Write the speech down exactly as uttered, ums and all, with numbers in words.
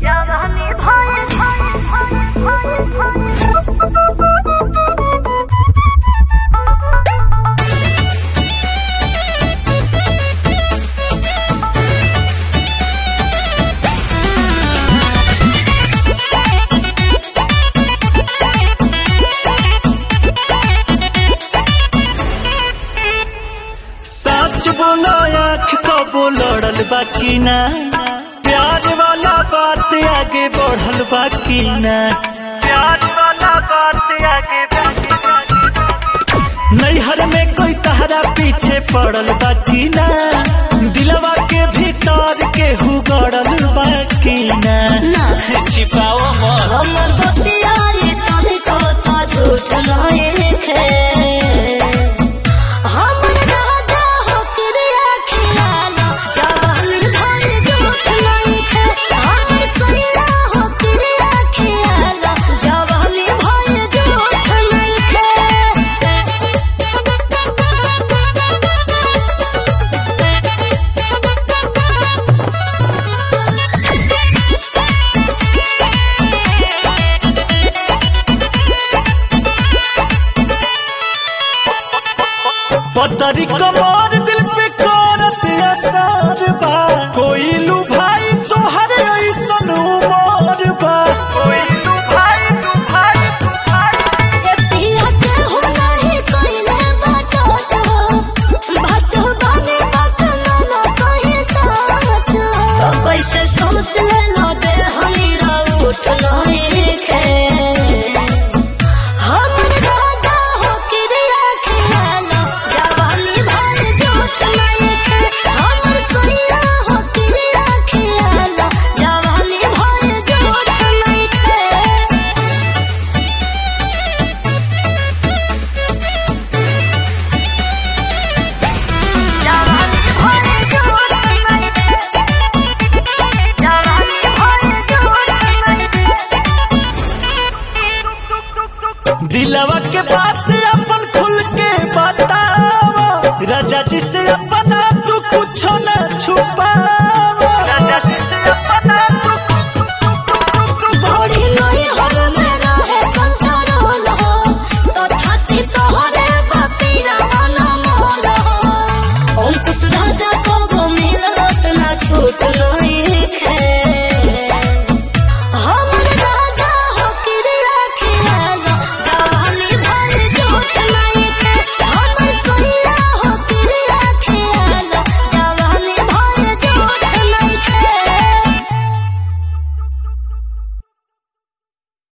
जवानी भय भय भय सच बोलो आँख कबो लड़ल बाकी ना प्यार वाला बात आगे बढ़ल बाकी ना प्यार वाला बात आगे नैहर में कोई तहरा पीछे पड़ल बाकी ना दिलवा के भीतर के हुगड़ल बाकी ना छिपाओ मत हमर बतिया ये तभी तो ता झूठ नहीं थे हमर राजा हो किरिया खियाला जवानी भय झूठ नहीं थे हमर सैया हो किरिया खियाला जवानी भय झूठ नहीं थे पतरी कमर दिल पे करत असर बा कोई लू भाई तोहर ऐसन उमर बा कोई लू भाई तू भाई तू भाई पिया के हो नहीं कोइले बाटो जो बचो बने बात ना ना कहे सच तो कैसे सोच ले लो दे हनी रूठ नहीं खे हमर राजा हो किरिया खियाला जवानी भय झूठ नहीं खे हमर सैया हो किरिया खियाला जवानी भय झूठ नहीं खे दिलवा के बात अपन खुल के बतावा राजा जी से अपना तू कुछ ना